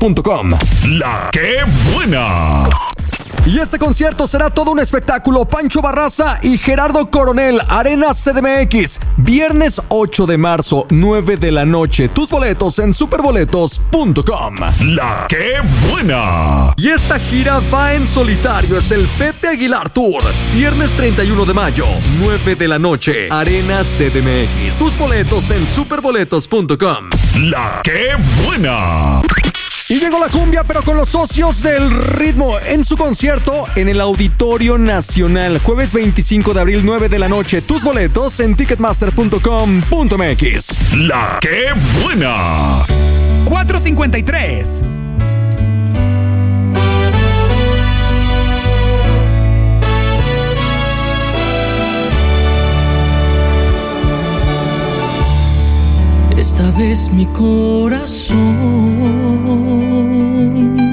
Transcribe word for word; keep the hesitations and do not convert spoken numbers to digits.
punto com. La que buena. Y este concierto será todo un espectáculo. Pancho Barraza y Gerardo Coronel, Arena C D M X, viernes ocho de marzo, nueve de la noche. Tus boletos en superboletos punto com. La que buena. Y esta gira va en solitario, es el Pepe Aguilar Tour. Viernes treinta y uno de mayo, nueve de la noche, Arena C D M X. Tus boletos en superboletos punto com. La que buena. Y llegó la cumbia, pero con los socios del ritmo en su concierto en el Auditorio Nacional. Jueves veinticinco de abril, nueve de la noche. Tus boletos en ticketmaster punto com punto m x. La que buena. cuatro cincuenta y tres. Esta vez mi corazón